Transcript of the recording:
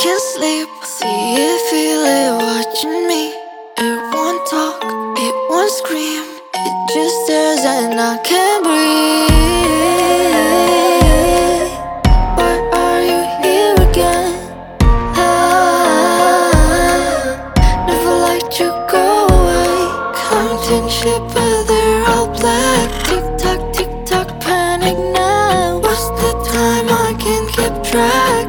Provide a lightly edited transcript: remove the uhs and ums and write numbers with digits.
can't sleep. See it, feel it watching me. It won't talk, it won't scream. It just stares and I can't breathe. Why are you here again? Never let you go away. Counting sheep but they're all black. Tick tock, panic now. What's the time? I can't keep track.